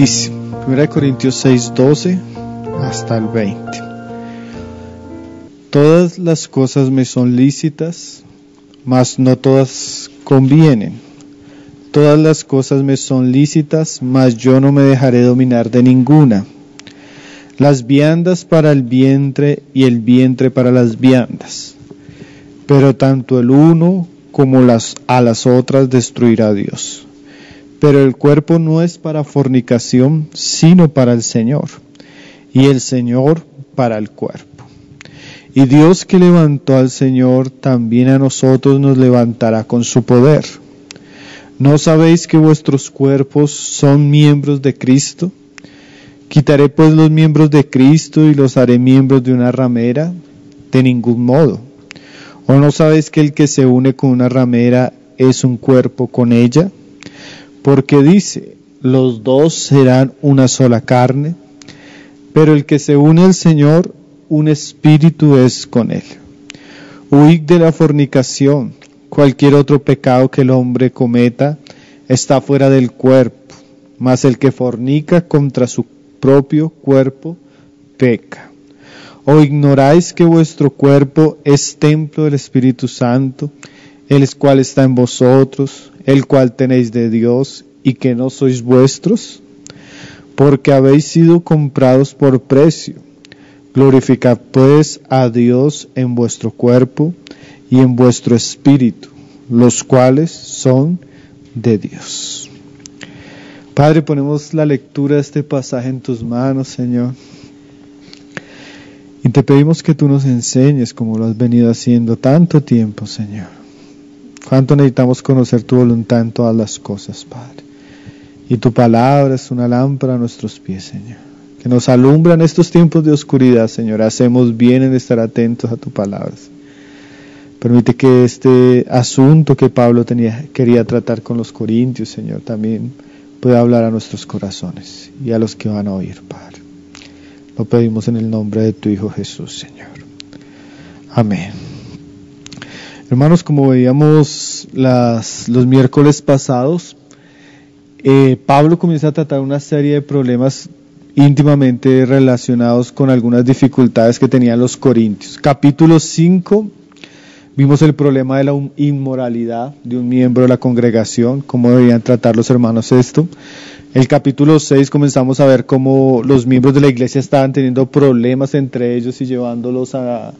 Dice, 1 Corintios 6:12 hasta el 20. Todas las cosas me son lícitas, mas no todas convienen. Todas las cosas me son lícitas, mas yo no me dejaré dominar de ninguna. Las viandas para el vientre y el vientre para las viandas. Pero tanto el uno como a las otras destruirá Dios. Pero el cuerpo no es para fornicación, sino para el Señor, y el Señor para el cuerpo. Y Dios que levantó al Señor, también a nosotros nos levantará con su poder. ¿No sabéis que vuestros cuerpos son miembros de Cristo? ¿Quitaré pues los miembros de Cristo y los haré miembros de una ramera? De ningún modo. ¿O no sabéis que el que se une con una ramera es un cuerpo con ella? Porque dice, los dos serán una sola carne, pero el que se une al Señor, un espíritu es con él. Huid de la fornicación. Cualquier otro pecado que el hombre cometa está fuera del cuerpo, mas el que fornica contra su propio cuerpo peca. ¿O ignoráis que vuestro cuerpo es templo del Espíritu Santo, el cual está en vosotros, el cual tenéis de Dios, y que no sois vuestros? Porque habéis sido comprados por precio. Glorificad pues a Dios en vuestro cuerpo y en vuestro espíritu, los cuales son de Dios. Padre, ponemos la lectura de este pasaje en tus manos, Señor. Y te pedimos que tú nos enseñes como lo has venido haciendo tanto tiempo, Señor. Cuánto necesitamos conocer tu voluntad en todas las cosas, Padre. Y tu palabra es una lámpara a nuestros pies, Señor. Que nos alumbra en estos tiempos de oscuridad, Señor. Hacemos bien en estar atentos a tu palabra. Permite que este asunto que Pablo quería tratar con los corintios, Señor, también pueda hablar a nuestros corazones y a los que van a oír, Padre. Lo pedimos en el nombre de tu Hijo Jesús, Señor. Amén. Hermanos, como veíamos los miércoles pasados, Pablo comienza a tratar una serie de problemas íntimamente relacionados con algunas dificultades que tenían los corintios. Capítulo 5, vimos el problema de la inmoralidad de un miembro de la congregación, cómo debían tratar los hermanos esto. El capítulo 6 comenzamos a ver cómo los miembros de la iglesia estaban teniendo problemas entre ellos y llevándolos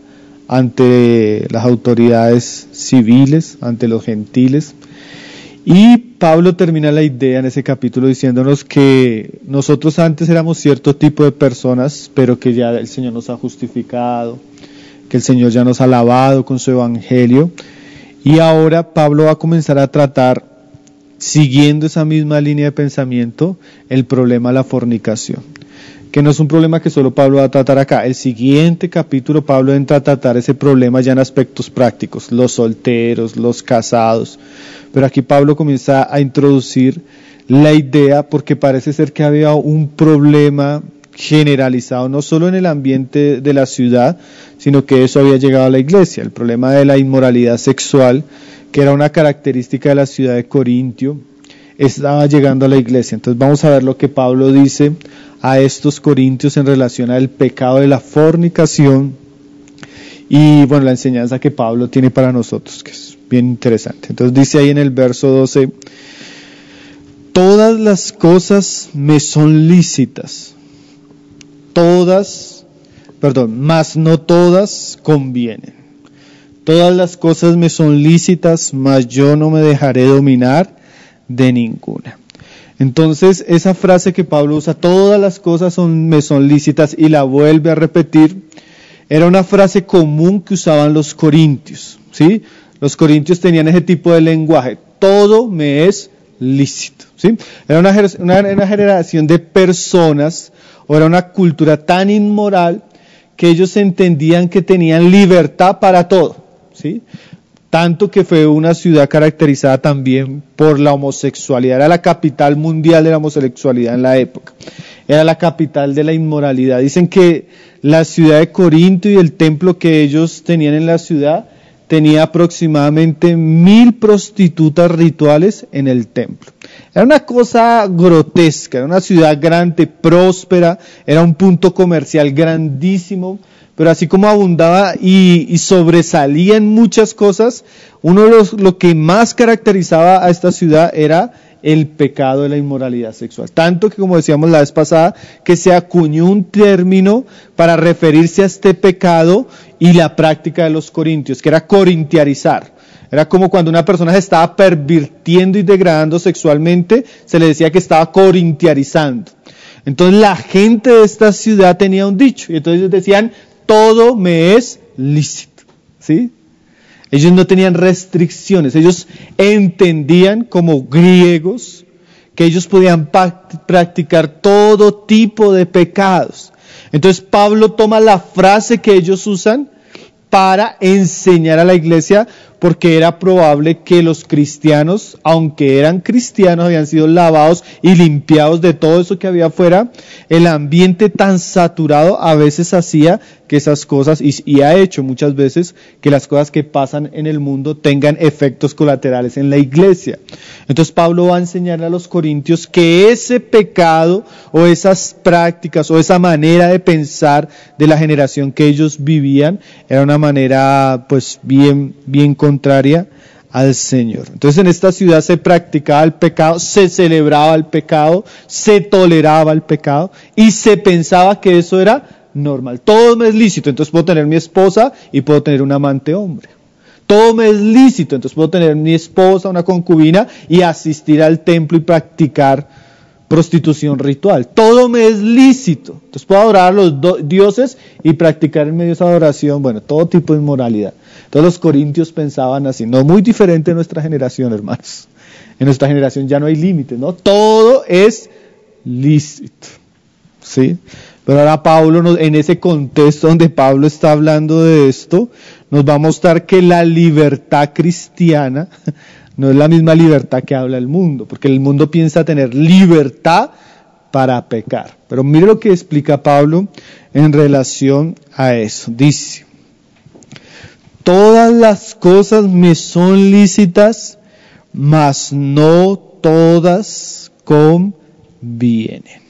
ante las autoridades civiles, ante los gentiles. Y Pablo termina la idea en ese capítulo diciéndonos que nosotros antes éramos cierto tipo de personas, pero que ya el Señor nos ha justificado, que el Señor ya nos ha lavado con su evangelio. Y ahora Pablo va a comenzar a tratar, siguiendo esa misma línea de pensamiento, el problema de la fornicación, que no es un problema que solo Pablo va a tratar acá. El siguiente capítulo Pablo entra a tratar ese problema ya en aspectos prácticos, los solteros, los casados, pero aquí Pablo comienza a introducir la idea porque parece ser que había un problema generalizado, no solo en el ambiente de la ciudad, sino que eso había llegado a la iglesia, el problema de la inmoralidad sexual, que era una característica de la ciudad de Corintio, estaba llegando a la iglesia. Entonces vamos a ver lo que Pablo dice a estos corintios en relación al pecado de la fornicación y bueno, la enseñanza que Pablo tiene para nosotros, que es bien interesante. Entonces dice ahí en el verso 12, todas las cosas me son lícitas, mas no todas convienen. Todas las cosas me son lícitas, mas yo no me dejaré dominar de ninguna. Entonces, esa frase que Pablo usa, todas las cosas me son lícitas, y la vuelve a repetir, era una frase común que usaban los corintios, ¿sí? Los corintios tenían ese tipo de lenguaje, todo me es lícito, ¿sí? Era una generación de personas, o era una cultura tan inmoral, que ellos entendían que tenían libertad para todo, ¿sí? Tanto que fue una ciudad caracterizada también por la homosexualidad. Era la capital mundial de la homosexualidad en la época. Era la capital de la inmoralidad. Dicen que la ciudad de Corinto y el templo que ellos tenían en la ciudad tenía aproximadamente 1000 prostitutas rituales en el templo. Era una cosa grotesca, era una ciudad grande, próspera, era un punto comercial grandísimo, pero así como abundaba y sobresalía en muchas cosas, lo que más caracterizaba a esta ciudad era el pecado de la inmoralidad sexual. Tanto que, como decíamos la vez pasada, que se acuñó un término para referirse a este pecado y la práctica de los corintios, que era corintiarizar. Era como cuando una persona se estaba pervirtiendo y degradando sexualmente, se le decía que estaba corintiarizando. Entonces la gente de esta ciudad tenía un dicho, y entonces ellos decían, todo me es lícito, ¿sí? Ellos no tenían restricciones, ellos entendían como griegos que ellos podían practicar todo tipo de pecados. Entonces Pablo toma la frase que ellos usan para enseñar a la iglesia, porque era probable que los cristianos, aunque eran cristianos, habían sido lavados y limpiados de todo eso que había afuera. El ambiente tan saturado a veces hacía que esas cosas, y ha hecho muchas veces, que las cosas que pasan en el mundo tengan efectos colaterales en la iglesia. Entonces Pablo va a enseñarle a los corintios que ese pecado, o esas prácticas, o esa manera de pensar de la generación que ellos vivían, era una manera pues bien contraria al Señor. Entonces en esta ciudad se practicaba el pecado, se celebraba el pecado, se toleraba el pecado y se pensaba que eso era normal. Todo me es lícito, entonces puedo tener mi esposa y puedo tener un amante hombre. Todo me es lícito, entonces puedo tener mi esposa, una concubina y asistir al templo y practicar prostitución ritual. Todo me es lícito, entonces puedo adorar a los dioses y practicar en medio de esa adoración, bueno, todo tipo de inmoralidad. Todos los corintios pensaban así, no muy diferente de nuestra generación, hermanos. En nuestra generación ya no hay límites, ¿no? Todo es lícito, ¿sí? Pero ahora Pablo, en ese contexto donde Pablo está hablando de esto, nos va a mostrar que la libertad cristiana no es la misma libertad que habla el mundo, porque el mundo piensa tener libertad para pecar. Pero mire lo que explica Pablo en relación a eso. Dice, todas las cosas me son lícitas, mas no todas convienen.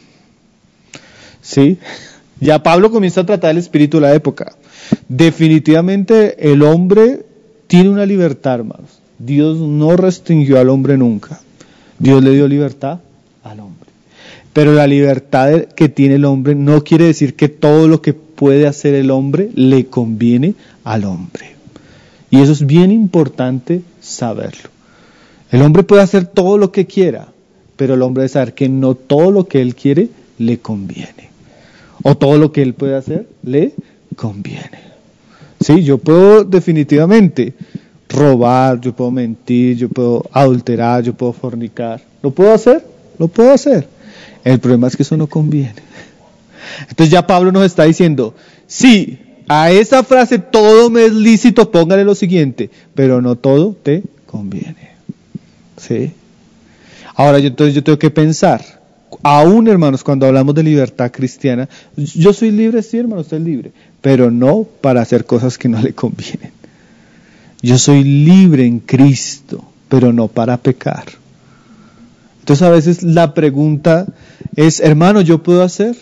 ¿Sí? Ya Pablo comienza a tratar el espíritu de la época. Definitivamente el hombre tiene una libertad, hermanos. Dios no restringió al hombre nunca. Dios le dio libertad al hombre. Pero la libertad que tiene el hombre no quiere decir que todo lo que puede hacer el hombre le conviene al hombre. Y eso es bien importante saberlo. El hombre puede hacer todo lo que quiera, pero el hombre debe saber que no todo lo que él quiere le conviene. O todo lo que él puede hacer le conviene. Sí, yo puedo definitivamente robar, yo puedo mentir, yo puedo adulterar, yo puedo fornicar. ¿Lo puedo hacer? Lo puedo hacer. El problema es que eso no conviene. Entonces ya Pablo nos está diciendo, sí, a esa frase todo me es lícito, póngale lo siguiente, pero no todo te conviene. ¿Sí? Ahora entonces yo tengo que pensar, aún hermanos, cuando hablamos de libertad cristiana, yo soy libre, sí hermano, usted es libre, pero no para hacer cosas que no le convienen. Yo soy libre en Cristo, pero no para pecar. Entonces a veces la pregunta es, hermano, ¿yo puedo hacer?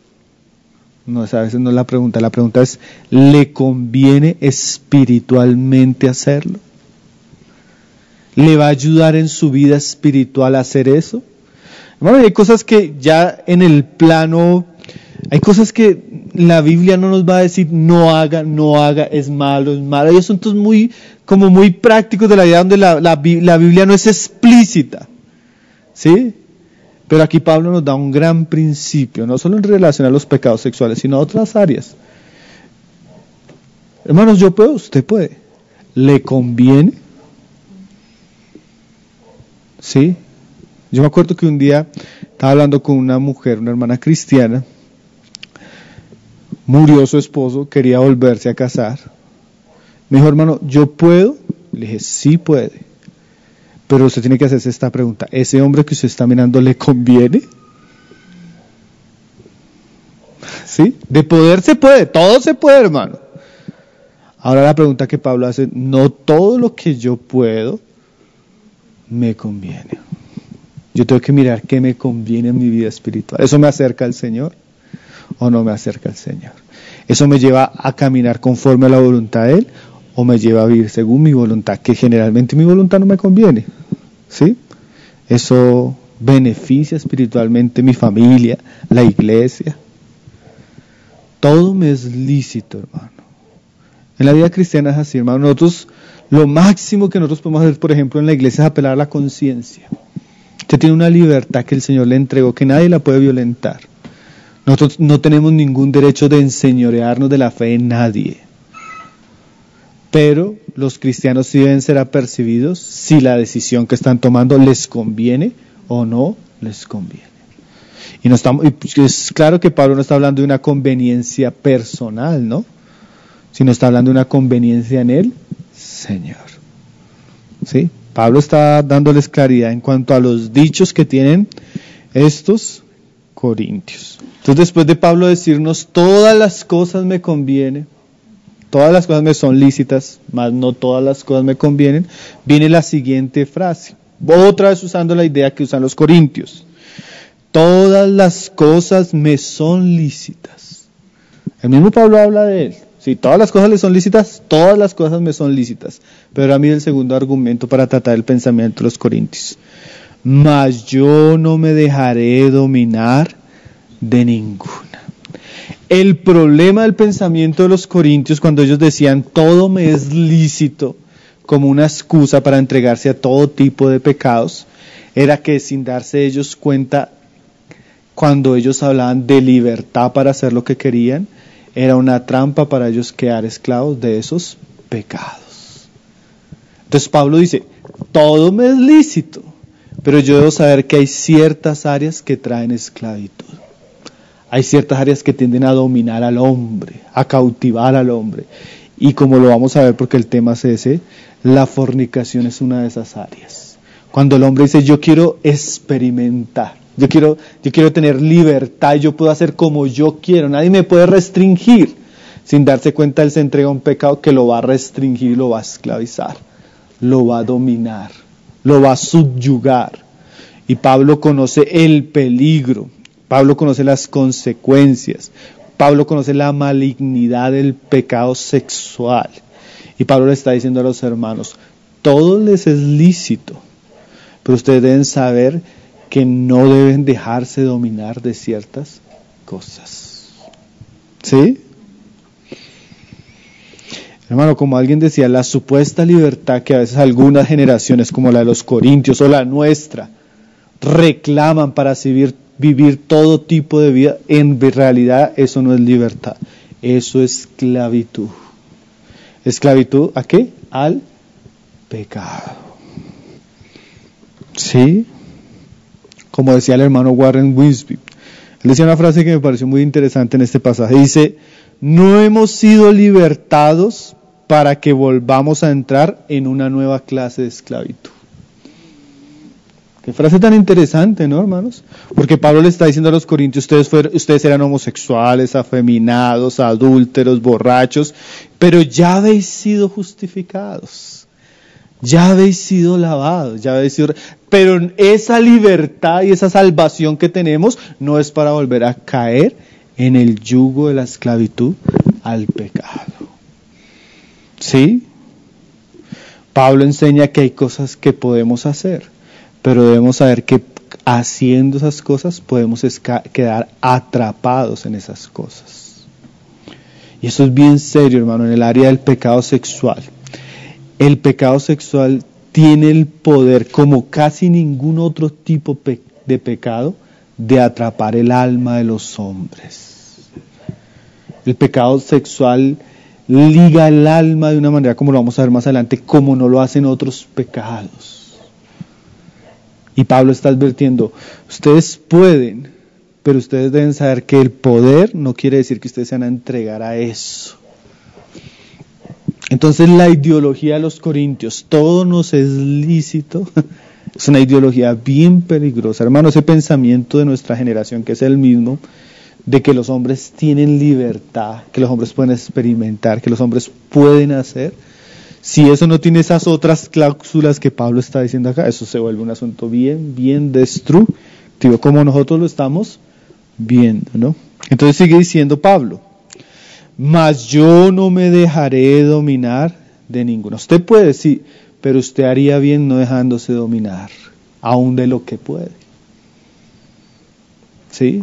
No, a veces no es la pregunta es, ¿le conviene espiritualmente hacerlo? ¿Le va a ayudar en su vida espiritual a hacer eso? Hermano, hay cosas que ya en el plano, hay cosas que la Biblia no nos va a decir no haga, es malo. Hay asuntos muy prácticos de la vida donde la Biblia no es explícita. ¿Sí? Pero aquí Pablo nos da un gran principio, no solo en relación a los pecados sexuales, sino a otras áreas. Hermanos, yo puedo, usted puede. ¿Le conviene? ¿Sí? Yo me acuerdo que un día estaba hablando con una mujer, una hermana cristiana, murió su esposo, quería volverse a casar. Me dijo, hermano, ¿yo puedo? Le dije, sí puede. Pero usted tiene que hacerse esta pregunta, ¿ese hombre que usted está mirando le conviene? ¿Sí? De poder se puede, todo se puede, hermano. Ahora la pregunta que Pablo hace, no todo lo que yo puedo me conviene. Yo tengo que mirar qué me conviene en mi vida espiritual. ¿Eso me acerca al Señor o no me acerca al Señor? ¿Eso me lleva a caminar conforme a la voluntad de Él o me lleva a vivir según mi voluntad? Que generalmente mi voluntad no me conviene, ¿sí? Eso beneficia espiritualmente mi familia, la iglesia. Todo me es lícito, hermano. En la vida cristiana es así, hermano. Nosotros, lo máximo que nosotros podemos hacer, por ejemplo, en la iglesia es apelar a la conciencia. Usted tiene una libertad que el Señor le entregó, que nadie la puede violentar. Nosotros no tenemos ningún derecho de enseñorearnos de la fe en nadie. Pero los cristianos sí deben ser apercibidos si la decisión que están tomando les conviene o no les conviene. Y es claro que Pablo no está hablando de una conveniencia personal, ¿no? Sino está hablando de una conveniencia en el Señor. ¿Sí? Pablo está dándoles claridad en cuanto a los dichos que tienen estos corintios. Entonces, después de Pablo decirnos todas las cosas me convienen, todas las cosas me son lícitas, mas no todas las cosas me convienen, viene la siguiente frase, otra vez usando la idea que usan los corintios. Todas las cosas me son lícitas. El mismo Pablo habla de él. Si todas las cosas le son lícitas, todas las cosas me son lícitas. Pero a mí el segundo argumento para tratar el pensamiento de los corintios. Mas yo no me dejaré dominar de ninguna. El problema del pensamiento de los corintios cuando ellos decían todo me es lícito como una excusa para entregarse a todo tipo de pecados, era que sin darse ellos cuenta, cuando ellos hablaban de libertad para hacer lo que querían, era una trampa para ellos quedar esclavos de esos pecados. Entonces Pablo dice, todo me es lícito, pero yo debo saber que hay ciertas áreas que traen esclavitud. Hay ciertas áreas que tienden a dominar al hombre, a cautivar al hombre. Y como lo vamos a ver porque el tema es ese, la fornicación es una de esas áreas. Cuando el hombre dice, yo quiero experimentar, yo quiero tener libertad, yo puedo hacer como yo quiero, nadie me puede restringir. Sin darse cuenta, él se entrega a un pecado que lo va a restringir, lo va a esclavizar, lo va a dominar, lo va a subyugar. Y Pablo conoce el peligro, Pablo conoce las consecuencias, Pablo conoce la malignidad del pecado sexual. Y Pablo le está diciendo a los hermanos, todo les es lícito, pero ustedes deben saber que no deben dejarse dominar de ciertas cosas. ¿Sí? Hermano, como alguien decía, la supuesta libertad que a veces algunas generaciones, como la de los corintios o la nuestra, reclaman para vivir todo tipo de vida, en realidad eso no es libertad, eso es esclavitud. ¿Esclavitud a qué? Al pecado. ¿Sí? Como decía el hermano Warren Wiersbe, él decía una frase que me pareció muy interesante en este pasaje. Dice, no hemos sido libertados para que volvamos a entrar en una nueva clase de esclavitud. Qué frase tan interesante, ¿no, hermanos? Porque Pablo le está diciendo a los corintios, ustedes eran homosexuales, afeminados, adúlteros, borrachos, pero ya habéis sido justificados. Ya habéis sido lavados, pero esa libertad y esa salvación que tenemos no es para volver a caer en el yugo de la esclavitud al pecado. ¿Sí? Pablo enseña que hay cosas que podemos hacer, pero debemos saber que haciendo esas cosas podemos quedar atrapados en esas cosas. Y eso es bien serio, hermano, en el área del pecado sexual. El pecado sexual tiene el poder, como casi ningún otro tipo de pecado, de atrapar el alma de los hombres. El pecado sexual liga el alma de una manera, como lo vamos a ver más adelante, como no lo hacen otros pecados. Y Pablo está advirtiendo, ustedes pueden, pero ustedes deben saber que el poder no quiere decir que ustedes se van a entregar a eso. Entonces la ideología de los corintios, todo nos es lícito, es una ideología bien peligrosa. Hermano, ese pensamiento de nuestra generación, que es el mismo, de que los hombres tienen libertad, que los hombres pueden experimentar, que los hombres pueden hacer, Si eso no tiene esas otras cláusulas que Pablo está diciendo acá, eso se vuelve un asunto bien destructivo, como nosotros lo estamos viendo, ¿no? Entonces sigue diciendo Pablo, mas yo no me dejaré dominar de ninguno. Usted puede decir, pero usted haría bien no dejándose dominar, aún de lo que puede. ¿Sí?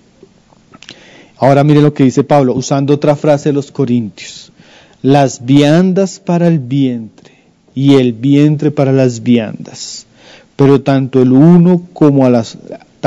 Ahora mire lo que dice Pablo, usando otra frase de los Corintios. Las viandas para el vientre y el vientre para las viandas. Pero tanto al uno como a las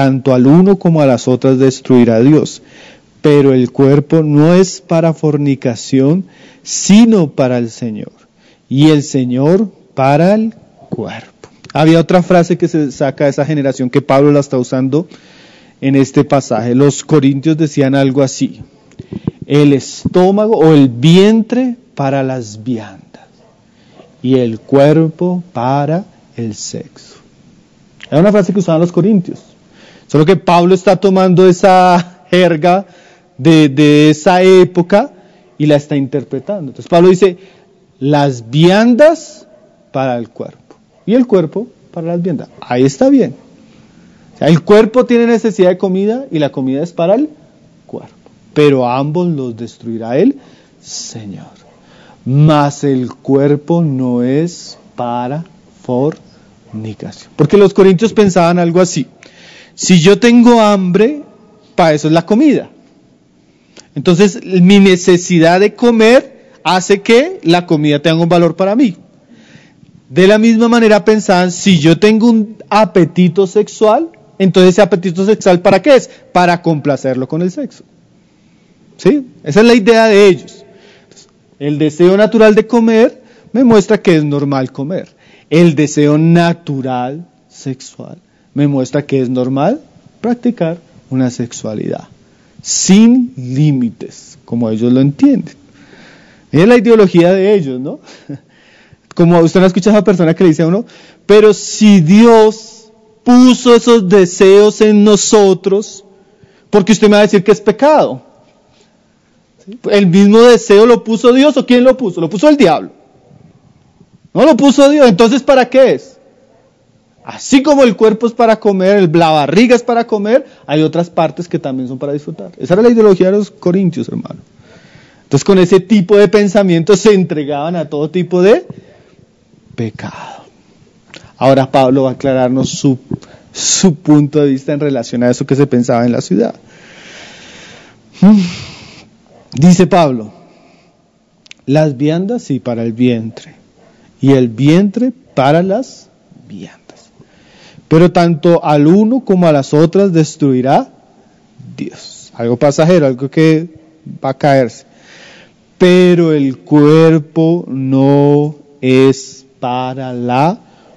otras destruirá Dios. Pero el cuerpo no es para fornicación, sino para el Señor. Y el Señor para el cuerpo. Había otra frase que se saca de esa generación que Pablo la está usando en este pasaje. Los corintios decían algo así: el estómago o el vientre para las viandas y el cuerpo para el sexo. Era una frase que usaban los corintios. Solo que Pablo está tomando esa jerga de esa época y la está interpretando. Entonces Pablo dice, las viandas para el cuerpo y el cuerpo para las viandas. Ahí está bien. O sea, el cuerpo tiene necesidad de comida y la comida es para el cuerpo. Pero a ambos los destruirá el Señor. Mas el cuerpo no es para fornicación. Porque los corintios pensaban algo así. Si yo tengo hambre, para eso es la comida. Entonces mi necesidad de comer hace que la comida tenga un valor para mí. De la misma manera pensaban, si yo tengo un apetito sexual, entonces ese apetito sexual ¿para qué es? Para complacerlo con el sexo. ¿Sí? Esa es la idea de ellos. El deseo natural de comer me muestra que es normal comer. El deseo natural sexual me muestra que es normal practicar una sexualidad sin límites, como ellos lo entienden. Es la ideología de ellos, ¿no? Como usted no escucha a esa persona que le dice a uno, pero si Dios puso esos deseos en nosotros, ¿por qué usted me va a decir que es pecado? ¿Sí? ¿El mismo deseo lo puso Dios o quién lo puso? Lo puso el diablo. No lo puso Dios, entonces ¿para qué es? Así como el cuerpo es para comer, la barriga es para comer, hay otras partes que también son para disfrutar. Esa era la ideología de los corintios, hermano. Entonces con ese tipo de pensamiento se entregaban a todo tipo de pecado. Ahora Pablo va a aclararnos su punto de vista en relación a eso que se pensaba en la ciudad. Dice Pablo, las viandas sí para el vientre y el vientre para las viandas. Pero tanto al uno como a las otras destruirá Dios. Algo pasajero, algo que va a caerse. Pero el cuerpo no es para la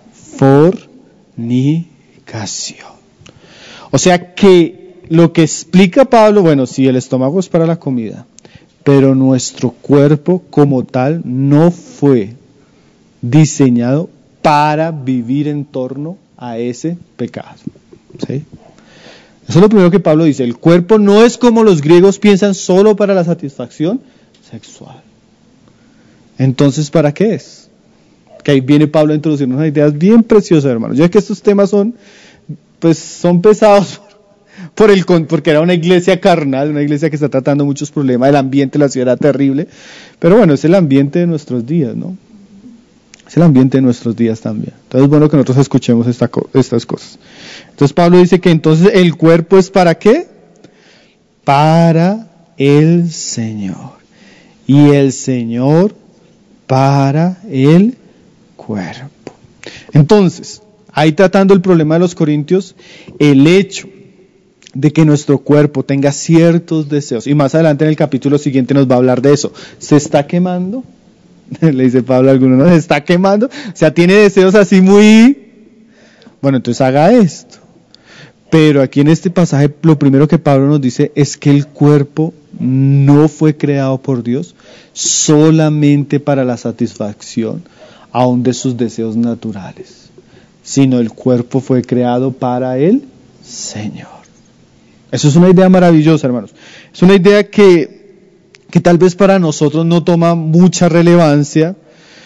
fornicación. O sea que lo que explica Pablo, bueno, sí, el estómago es para la comida, pero nuestro cuerpo como tal no fue diseñado para vivir en torno a ese pecado. ¿Sí? Eso es lo primero que Pablo dice. El cuerpo no es como los griegos piensan solo para la satisfacción sexual. Entonces, ¿para qué es? Que ahí viene Pablo a introducirnos unas ideas bien preciosas, hermanos. Ya que estos temas son pesados porque era una iglesia carnal, una iglesia que está tratando muchos problemas, el ambiente de la ciudad era terrible, pero bueno, es el ambiente de nuestros días, ¿no? Es el ambiente de nuestros días también. Entonces es bueno que nosotros escuchemos estas cosas. Entonces Pablo dice que entonces el cuerpo es ¿para qué? Para el Señor. Y el Señor para el cuerpo. Entonces, ahí tratando el problema de los corintios, el hecho de que nuestro cuerpo tenga ciertos deseos, y más adelante en el capítulo siguiente nos va a hablar de eso, ¿se está quemando? Le dice Pablo a alguno, ¿no? ¿Se está quemando? O sea, tiene deseos así muy... Bueno, entonces haga esto. Pero aquí en este pasaje, lo primero que Pablo nos dice es que el cuerpo no fue creado por Dios solamente para la satisfacción aún de sus deseos naturales, sino el cuerpo fue creado para el Señor. Eso es una idea maravillosa, hermanos. Es una idea que tal vez para nosotros no toma mucha relevancia,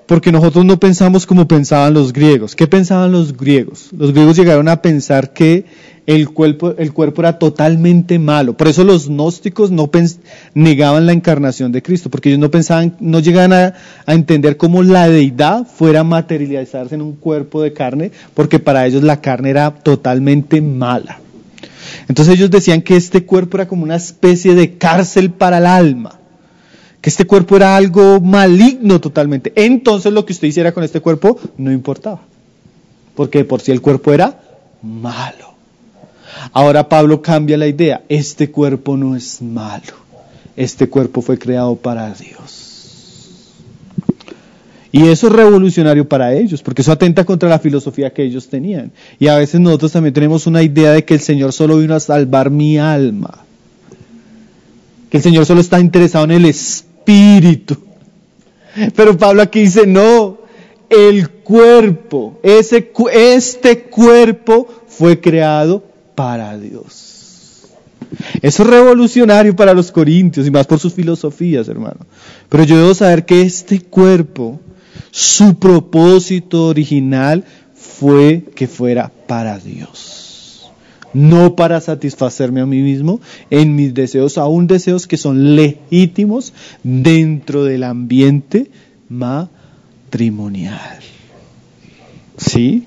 porque nosotros no pensamos como pensaban los griegos. ¿Qué pensaban los griegos? Los griegos llegaron a pensar que el cuerpo era totalmente malo. Por eso los gnósticos negaban la encarnación de Cristo, porque ellos no llegaban a entender cómo la deidad fuera a materializarse en un cuerpo de carne, porque para ellos la carne era totalmente mala. Entonces ellos decían que este cuerpo era como una especie de cárcel para el alma, que este cuerpo era algo maligno totalmente. Entonces lo que usted hiciera con este cuerpo no importaba, porque de por sí el cuerpo era malo. Ahora Pablo cambia la idea. Este cuerpo no es malo. Este cuerpo fue creado para Dios. Y eso es revolucionario para ellos, porque eso atenta contra la filosofía que ellos tenían. Y a veces nosotros también tenemos una idea de que el Señor solo vino a salvar mi alma, que el Señor solo está interesado en el espíritu. Pero Pablo aquí dice, no, el cuerpo, este cuerpo fue creado para Dios. Eso es revolucionario para los corintios y más por sus filosofías, hermano. Pero yo debo saber que este cuerpo, su propósito original fue que fuera para Dios, no para satisfacerme a mí mismo en mis deseos, aún deseos que son legítimos dentro del ambiente matrimonial. ¿Sí?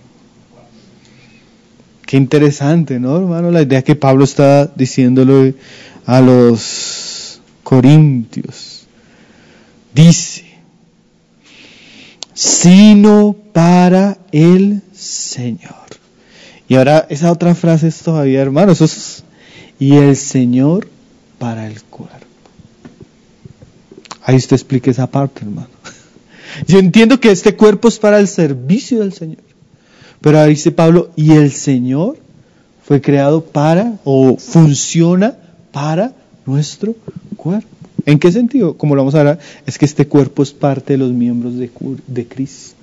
Qué interesante, ¿no, hermano? La idea que Pablo está diciéndole a los corintios. Dice, sino para el Señor. Y ahora esa otra frase es todavía, hermano, eso es, y el Señor para el cuerpo. Ahí usted explica esa parte, hermano. Yo entiendo que este cuerpo es para el servicio del Señor. Pero ahí dice Pablo, y el Señor fue creado para, o funciona para nuestro cuerpo. ¿En qué sentido? Como lo vamos a ver, es que este cuerpo es parte de los miembros de Cristo.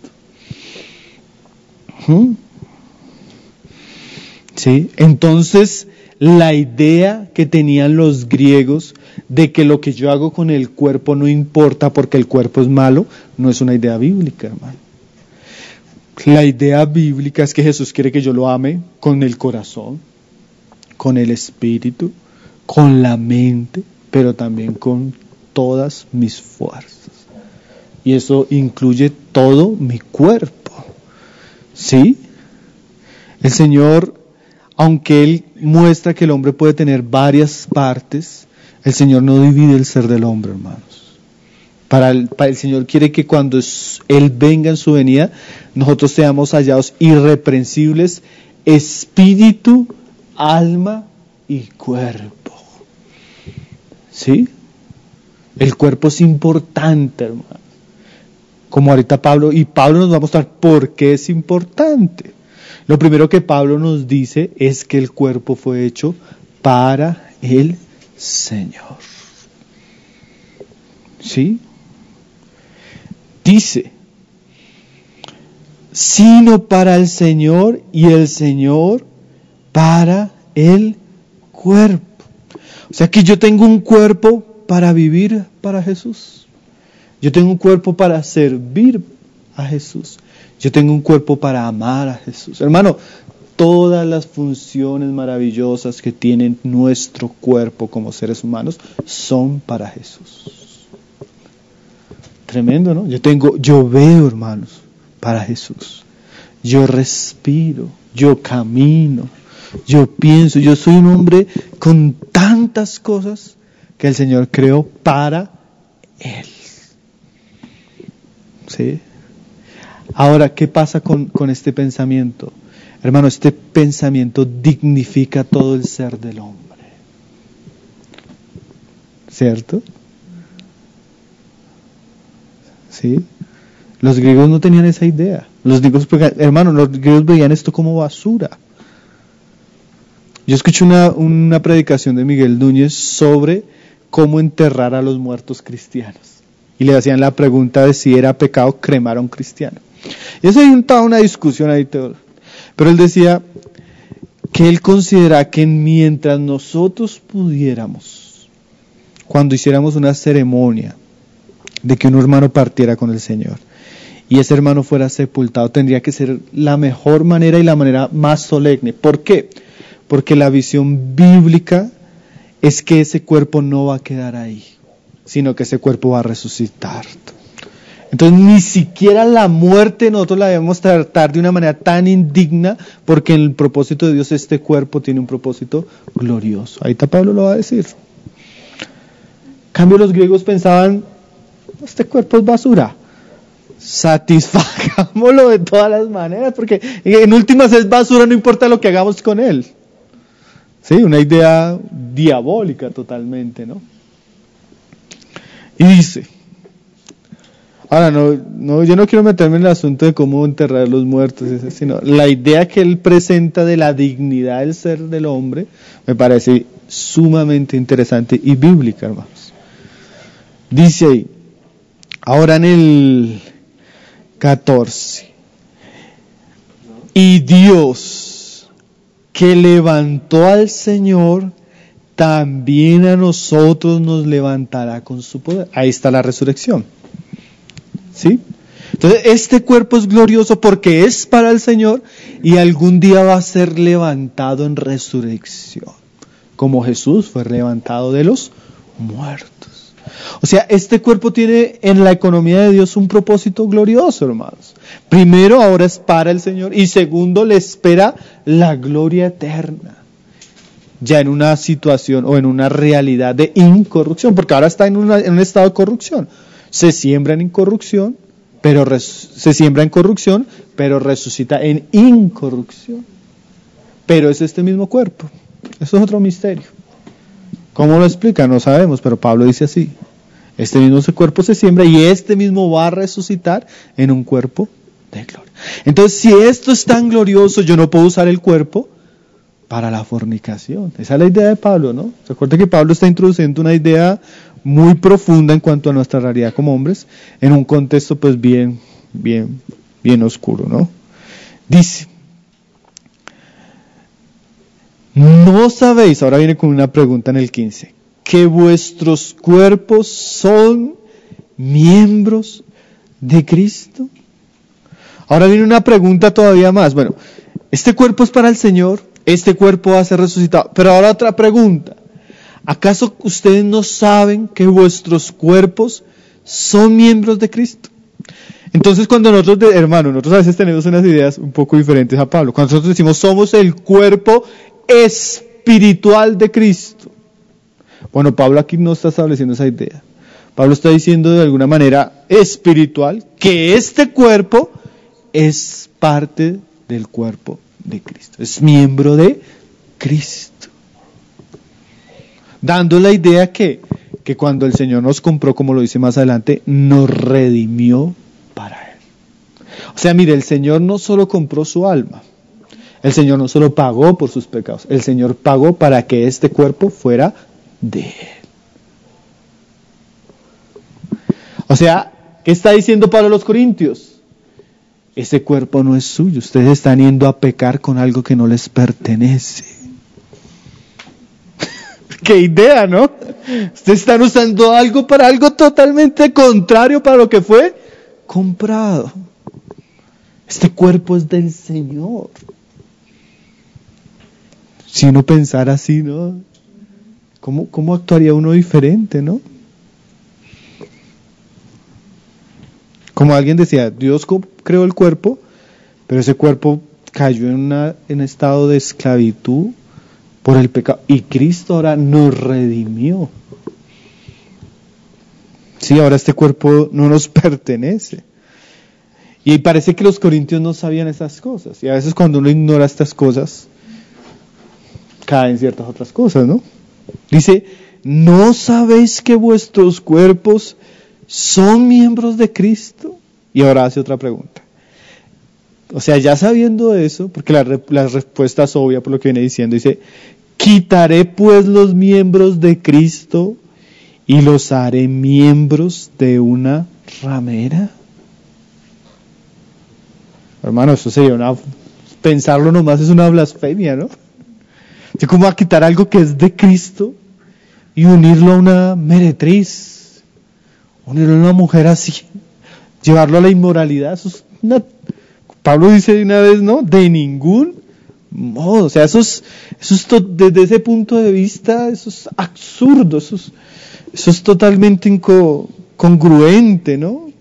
¿Sí? Entonces, la idea que tenían los griegos de que lo que yo hago con el cuerpo no importa porque el cuerpo es malo, no es una idea bíblica, hermano. La idea bíblica es que Jesús quiere que yo lo ame con el corazón, con el espíritu, con la mente, pero también con todas mis fuerzas. Y eso incluye todo mi cuerpo. ¿Sí? El Señor, aunque Él muestra que el hombre puede tener varias partes, el Señor no divide el ser del hombre, hermanos. Para el Señor quiere que cuando Él venga en su venida, nosotros seamos hallados irreprensibles, espíritu, alma y cuerpo. ¿Sí? El cuerpo es importante, hermano. Como ahorita Pablo nos va a mostrar por qué es importante. Lo primero que Pablo nos dice es que el cuerpo fue hecho para el Señor. ¿Sí? Dice, sino para el Señor y el Señor para el cuerpo. O sea que yo tengo un cuerpo para vivir para Jesús. Yo tengo un cuerpo para servir a Jesús. Yo tengo un cuerpo para amar a Jesús. Hermano, todas las funciones maravillosas que tiene nuestro cuerpo como seres humanos son para Jesús. Tremendo, ¿no? Yo veo, hermanos, para Jesús. Yo respiro, yo camino, yo pienso, yo soy un hombre con tantas cosas que el Señor creó para Él. ¿Sí? Ahora, ¿qué pasa con este pensamiento? Hermano, este pensamiento dignifica todo el ser del hombre. ¿Cierto? ¿Sí? Los griegos no tenían esa idea. Los griegos veían esto como basura. Yo escuché una predicación de Miguel Núñez sobre cómo enterrar a los muertos cristianos. Y le hacían la pregunta de si era pecado cremar a un cristiano. Y eso hay toda una discusión ahí. Pero él decía que él considera que mientras nosotros pudiéramos, cuando hiciéramos una ceremonia de que un hermano partiera con el Señor, y ese hermano fuera sepultado, tendría que ser la mejor manera y la manera más solemne. ¿Por qué? Porque la visión bíblica es que ese cuerpo no va a quedar ahí, sino que ese cuerpo va a resucitar. Entonces ni siquiera la muerte nosotros la debemos tratar de una manera tan indigna, porque en el propósito de Dios este cuerpo tiene un propósito glorioso. Ahorita Pablo lo va a decir. En cambio los griegos pensaban, este cuerpo es basura, satisfagámoslo de todas las maneras, porque en últimas es basura, no importa lo que hagamos con él. Sí, una idea diabólica totalmente, ¿no? Y dice, ahora no, yo no quiero meterme en el asunto de cómo enterrar a los muertos, sino la idea que él presenta de la dignidad del ser del hombre me parece sumamente interesante y bíblica, hermanos. Dice ahí, ahora en el 14, y Dios que levantó al Señor, también a nosotros nos levantará con su poder. Ahí está la resurrección. ¿Sí? Entonces este cuerpo es glorioso porque es para el Señor y algún día va a ser levantado en resurrección, como Jesús fue levantado de los muertos. O sea, este cuerpo tiene en la economía de Dios un propósito glorioso, hermanos. Primero, ahora es para el Señor, y segundo, le espera la gloria eterna, ya en una situación o en una realidad de incorrupción, porque ahora está en un estado de corrupción. Se siembra en incorrupción, pero resucita en incorrupción. Pero es este mismo cuerpo. Eso es otro misterio. ¿Cómo lo explica? No sabemos, pero Pablo dice así. Este mismo cuerpo se siembra y este mismo va a resucitar en un cuerpo de gloria. Entonces, si esto es tan glorioso, yo no puedo usar el cuerpo para la fornicación. Esa es la idea de Pablo, ¿no? ¿Se acuerdan que Pablo está introduciendo una idea muy profunda en cuanto a nuestra realidad como hombres, en un contexto pues bien oscuro, ¿no? Dice, ¿no sabéis? Ahora viene con una pregunta en el 15, que vuestros cuerpos son miembros de Cristo. Ahora viene una pregunta todavía más. Bueno, este cuerpo es para el Señor, este cuerpo va a ser resucitado, pero ahora otra pregunta. ¿Acaso ustedes no saben que vuestros cuerpos son miembros de Cristo? Entonces cuando nosotros a veces tenemos unas ideas un poco diferentes a Pablo. Cuando nosotros decimos somos el cuerpo espiritual de Cristo. Bueno, Pablo aquí no está estableciendo esa idea. Pablo está diciendo de alguna manera espiritual que este cuerpo es parte del cuerpo de Cristo. Es miembro de Cristo. Dando la idea que cuando el Señor nos compró, como lo dice más adelante, nos redimió para Él. O sea, mire, el Señor no solo compró su alma, el Señor no solo pagó por sus pecados, el Señor pagó para que este cuerpo fuera de Él. O sea, ¿qué está diciendo Pablo a los Corintios? Ese cuerpo no es suyo, ustedes están yendo a pecar con algo que no les pertenece. ¡Qué idea!, ¿no? Ustedes están usando algo para algo totalmente contrario para lo que fue comprado. Este cuerpo es del Señor. Si uno pensara así, ¿no? ¿Cómo actuaría uno diferente, no? Como alguien decía, Dios creó el cuerpo, pero ese cuerpo cayó en estado de esclavitud por el pecado, y Cristo ahora nos redimió. Sí, ahora este cuerpo no nos pertenece. Y parece que los corintios no sabían esas cosas, y a veces cuando uno ignora estas cosas, caen ciertas otras cosas, ¿no? Dice, ¿no sabéis que vuestros cuerpos son miembros de Cristo? Y ahora hace otra pregunta. O sea, ya sabiendo eso, porque la respuesta es obvia por lo que viene diciendo, dice, ¿quitaré pues los miembros de Cristo y los haré miembros de una ramera? Hermano, eso sería pensarlo nomás es una blasfemia, ¿no? ¿Cómo va a quitar algo que es de Cristo y unirlo a una meretriz? Unirlo a una mujer así, llevarlo a la inmoralidad. Pablo dice de una vez, ¿no? De ningún modo. O sea, desde ese punto de vista, eso es absurdo, eso es totalmente incongruente, ¿no?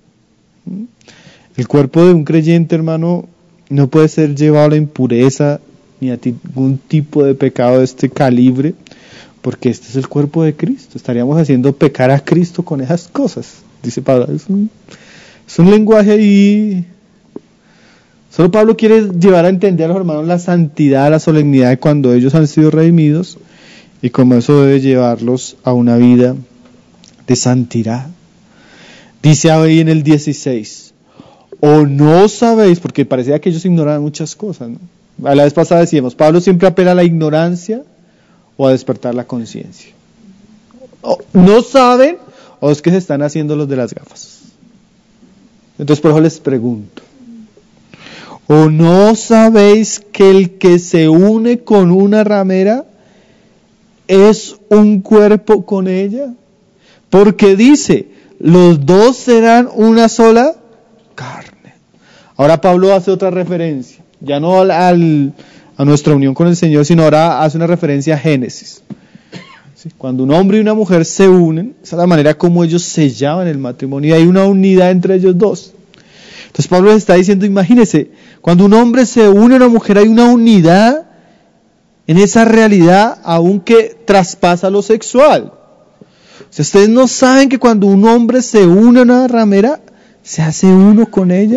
El cuerpo de un creyente, hermano, no puede ser llevado a la impureza ni a ningún tipo de pecado de este calibre, porque este es el cuerpo de Cristo. Estaríamos haciendo pecar a Cristo con esas cosas, dice Pablo. Es un lenguaje ahí. Solo Pablo quiere llevar a entender a los hermanos la santidad, la solemnidad de cuando ellos han sido redimidos, y como eso debe llevarlos a una vida de santidad. Dice ahí en el 16, o no sabéis, porque parecía que ellos ignoraban muchas cosas, ¿no? A la vez pasada decíamos, Pablo siempre apela a la ignorancia o a despertar la conciencia. No saben, o es que se están haciendo los de las gafas. Entonces por eso les pregunto, ¿o no sabéis que el que se une con una ramera es un cuerpo con ella? Porque dice, los dos serán una sola carne. Ahora Pablo hace otra referencia, ya no a nuestra unión con el Señor, sino ahora hace una referencia a Génesis. ¿Sí? Cuando un hombre y una mujer se unen, esa es la manera como ellos sellaban el matrimonio, y hay una unidad entre ellos dos. Entonces Pablo les está diciendo, imagínense, cuando un hombre se une a una mujer, hay una unidad en esa realidad, aunque traspasa lo sexual. Si ustedes no saben que cuando un hombre se une a una ramera, se hace uno con ella.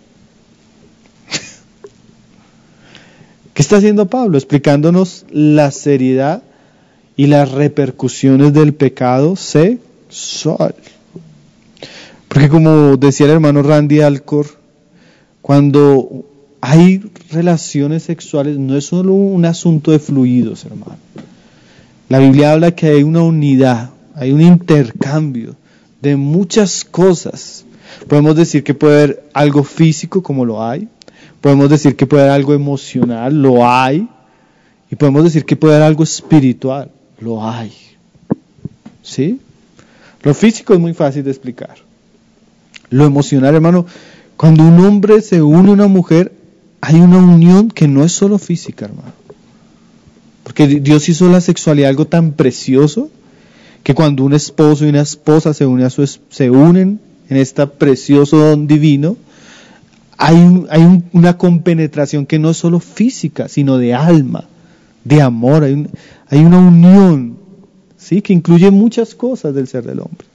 ¿Qué está haciendo Pablo? Explicándonos la seriedad y las repercusiones del pecado sexual. Porque como decía el hermano Randy Alcor, cuando hay relaciones sexuales no es solo un asunto de fluidos, hermano. La Biblia habla que hay una unidad, hay un intercambio de muchas cosas. Podemos decir que puede haber algo físico, como lo hay. Podemos decir que puede haber algo emocional, lo hay. Y podemos decir que puede haber algo espiritual, lo hay. ¿Sí? Lo físico es muy fácil de explicar. Lo emocional, hermano, cuando un hombre se une a una mujer, hay una unión que no es solo física, hermano. Porque Dios hizo la sexualidad algo tan precioso, que cuando un esposo y una esposa se unen en este precioso don divino, hay una compenetración que no es solo física, sino de alma, de amor. Hay una unión, ¿sí? Que incluye muchas cosas del ser del hombre.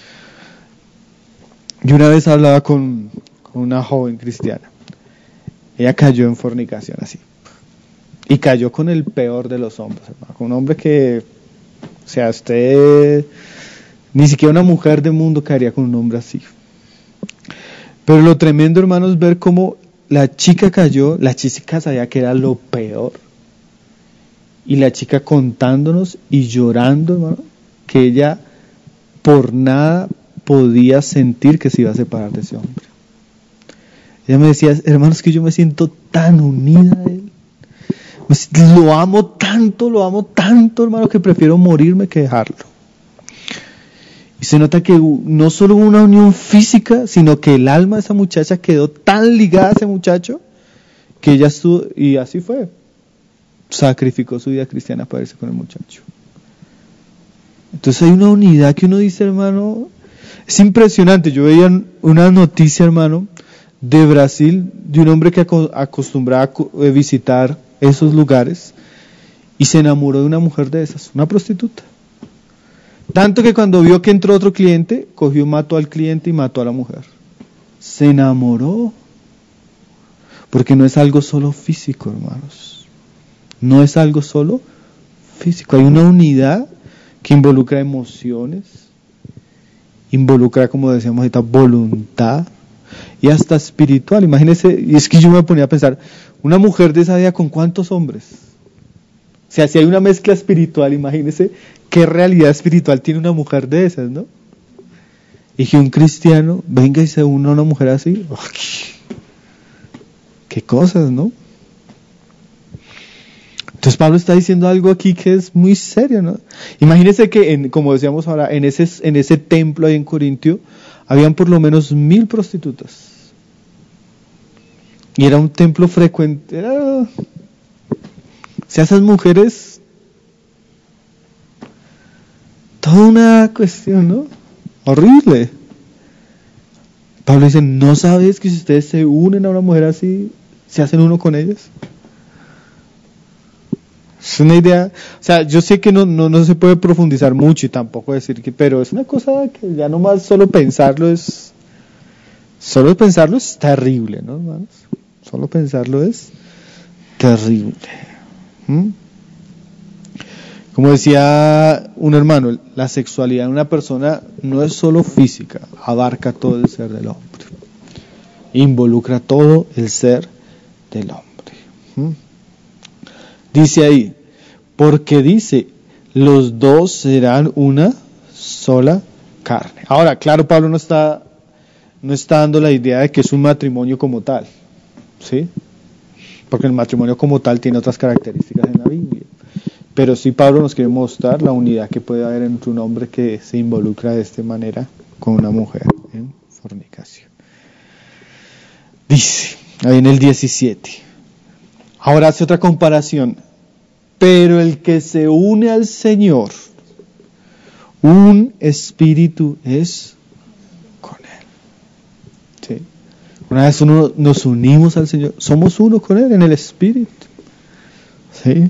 Yo una vez hablaba con una joven cristiana. Ella cayó en fornicación así. Y cayó con el peor de los hombres, hermano. Con un hombre que, o sea, usted, ni siquiera una mujer del mundo caería con un hombre así. Pero lo tremendo, hermano, es ver cómo la chica cayó, la chica sabía que era lo peor. Y la chica contándonos y llorando, hermano, que ella por nada podía sentir que se iba a separar de ese hombre. Ella me decía, hermano, es que yo me siento tan unida a él. Lo amo tanto, hermano, que prefiero morirme que dejarlo. Y se nota que no solo hubo una unión física, sino que el alma de esa muchacha quedó tan ligada a ese muchacho, que ella estuvo, y así fue, sacrificó su vida cristiana para irse con el muchacho. Entonces hay una unidad que uno dice, hermano, es impresionante. Yo veía una noticia, hermano, de Brasil, de un hombre que acostumbraba a visitar esos lugares, y se enamoró de una mujer de esas, una prostituta. Tanto que cuando vio que entró otro cliente, cogió, mató al cliente y mató a la mujer. Se enamoró. Porque no es algo solo físico, hermanos. No es algo solo físico. Hay una unidad que involucra emociones, involucra, como decíamos ahorita, voluntad y hasta espiritual. Imagínense, y es que yo me ponía a pensar, una mujer de esa vida con ¿cuántos hombres? O sea, si hay una mezcla espiritual, imagínense qué realidad espiritual tiene una mujer de esas, ¿no? Y que un cristiano venga y se una a una mujer así, ¡oh, qué cosas, ¿no? Entonces Pablo está diciendo algo aquí que es muy serio, ¿no? Imagínense que, como decíamos ahora, en ese templo ahí en Corintio, habían por lo menos 1,000 prostitutas. Y era un templo frecuente. O sea, esas mujeres, toda una cuestión, ¿no? Horrible. Pablo dice, ¿no sabes que si ustedes se unen a una mujer así, se hacen uno con ellas? Es una idea, o sea, yo sé que no se puede profundizar mucho y tampoco decir que, pero es una cosa que ya nomás solo pensarlo es terrible, ¿no, hermanos? Solo pensarlo es terrible. Como decía un hermano, la sexualidad de una persona no es solo física, abarca todo el ser del hombre. Involucra todo el ser del hombre. Dice ahí, porque dice, los dos serán una sola carne. Ahora, claro, Pablo no está dando la idea de que es un matrimonio como tal, ¿sí? Porque el matrimonio como tal tiene otras características en la Biblia. Pero sí Pablo nos quiere mostrar la unidad que puede haber entre un hombre que se involucra de esta manera con una mujer en fornicación. Dice, ahí en el 17. Ahora hace otra comparación. Pero el que se une al Señor, un espíritu es con Él. ¿Sí? Una vez nos unimos al Señor, somos uno con Él en el espíritu. ¿Sí?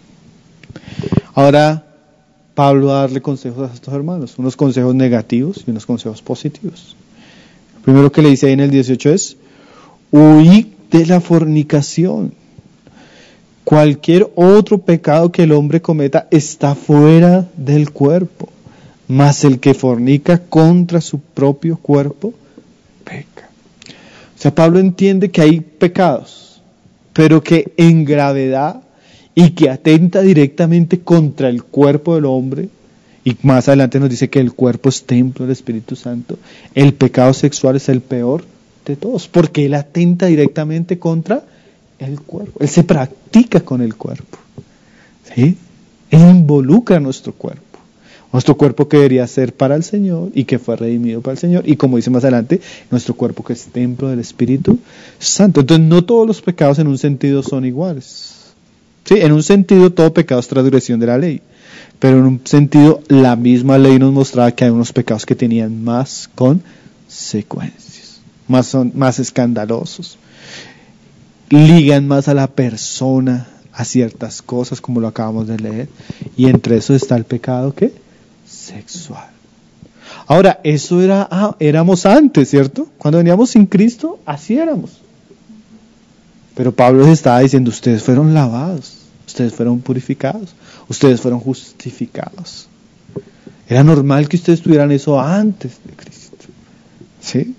Ahora Pablo va a darle consejos a estos hermanos, unos consejos negativos y unos consejos positivos. Lo primero que le dice ahí en el 18 es, huid de la fornicación. Cualquier otro pecado que el hombre cometa está fuera del cuerpo, mas el que fornica contra su propio cuerpo peca. O sea, Pablo entiende que hay pecados, pero que en gravedad y que atenta directamente contra el cuerpo del hombre, y más adelante nos dice que el cuerpo es templo del Espíritu Santo. El pecado sexual es el peor de todos, porque él atenta directamente contra el cuerpo. Él se practica con el cuerpo. ¿Sí? Él involucra nuestro cuerpo. Nuestro cuerpo que debería ser para el Señor y que fue redimido para el Señor. Y como dice más adelante, nuestro cuerpo que es templo del Espíritu Santo. Entonces no todos los pecados en un sentido son iguales. ¿Sí? En un sentido todo pecado es transgresión de la ley. Pero en un sentido la misma ley nos mostraba que hay unos pecados que tenían más consecuencias. Más escandalosos. Ligan más a la persona a ciertas cosas, como lo acabamos de leer, y entre eso está el pecado ¿qué? Sexual. Ahora, eso éramos antes, ¿cierto? Cuando veníamos sin Cristo, así éramos. Pero Pablo les estaba diciendo, ustedes fueron lavados, ustedes fueron purificados, ustedes fueron justificados. Era normal que ustedes tuvieran eso antes de Cristo. ¿Sí?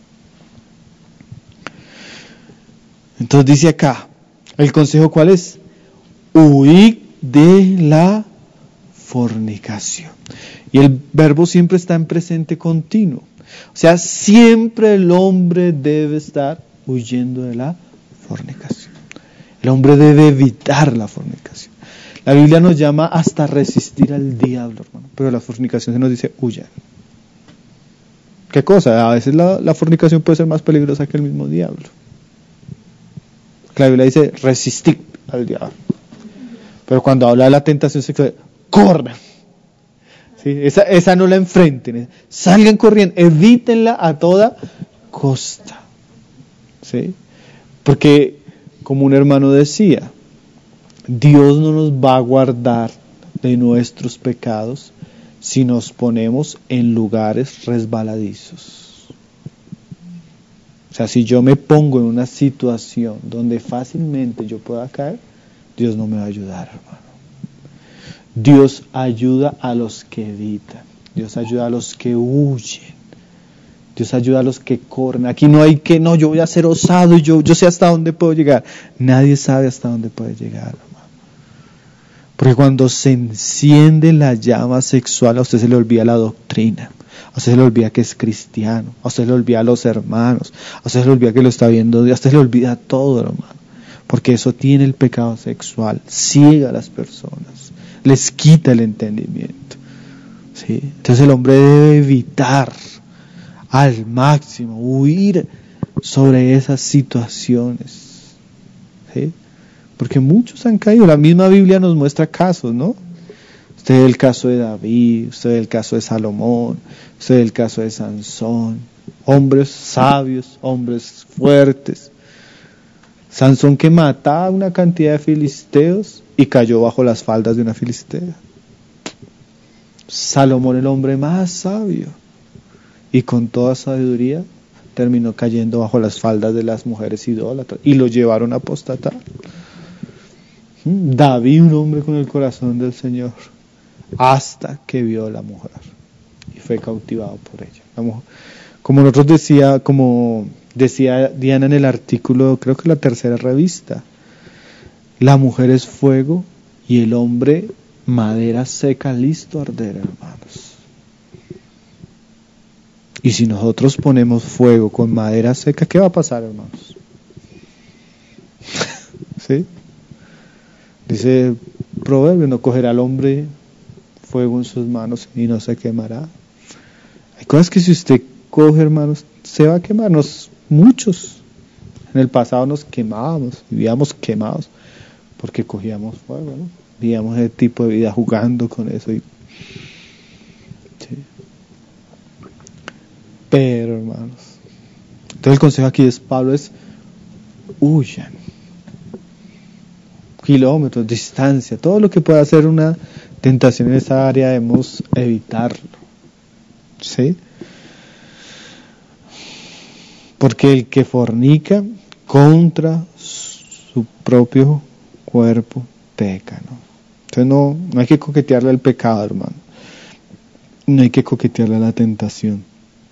Entonces dice acá, el consejo ¿cuál es? Huid de la fornicación. Y el verbo siempre está en presente continuo. O sea, siempre el hombre debe estar huyendo de la fornicación. El hombre debe evitar la fornicación. La Biblia nos llama hasta resistir al diablo, hermano. Pero la fornicación se nos dice, huyan. ¿Qué cosa? A veces la fornicación puede ser más peligrosa que el mismo diablo. La Biblia dice resistir al diablo. Pero cuando habla de la tentación sexual, corran. ¿Sí? Esa no la enfrenten. Salgan corriendo, evítenla a toda costa. ¿Sí? Porque, como un hermano decía, Dios no nos va a guardar de nuestros pecados si nos ponemos en lugares resbaladizos. O sea, si yo me pongo en una situación donde fácilmente yo pueda caer, Dios no me va a ayudar, hermano. Dios ayuda a los que evitan. Dios ayuda a los que huyen. Dios ayuda a los que corren. Aquí no hay que, yo voy a ser osado y yo sé hasta dónde puedo llegar. Nadie sabe hasta dónde puede llegar, hermano. Porque cuando se enciende la llama sexual, a usted se le olvida la doctrina. A usted se le olvida que es cristiano, a usted se le olvida a los hermanos, a usted se le olvida que lo está viendo Dios, a usted se le olvida todo, hermano. Porque eso tiene el pecado sexual, ciega a las personas, les quita el entendimiento. ¿Sí? Entonces el hombre debe evitar al máximo, huir sobre esas situaciones. ¿Sí? Porque muchos han caído. La misma Biblia nos muestra casos, ¿no? Usted ve el caso de David, usted ve el caso de Salomón, usted ve el caso de Sansón. Hombres sabios, hombres fuertes. Sansón que mataba a una cantidad de filisteos y cayó bajo las faldas de una filistea. Salomón, el hombre más sabio, y con toda sabiduría terminó cayendo bajo las faldas de las mujeres idólatras y lo llevaron a apostatar. David, un hombre con el corazón del Señor, hasta que vio a la mujer y fue cautivado por ella. La mujer, como decía Diana en el artículo, creo que la tercera revista, la mujer es fuego y el hombre madera seca listo a arder, hermanos. Y si nosotros ponemos fuego con madera seca, ¿qué va a pasar, hermanos? ¿Sí? Dice Proverbio, no cogerá al hombre fuego en sus manos y no se quemará. Hay cosas que si usted coge, hermanos, se va a quemar. Muchos en el pasado nos quemábamos, vivíamos quemados porque cogíamos fuego, ¿no? Vivíamos ese tipo de vida jugando con eso. ¿Sí? Pero, hermanos, entonces el consejo aquí de Pablo es: huyan. Kilómetros, distancia, todo lo que pueda hacer una tentación en esa área debemos evitarlo. ¿Sí? Porque el que fornica contra su propio cuerpo peca, ¿no? Entonces no hay que coquetearle al pecado, hermano. No hay que coquetearle a la tentación.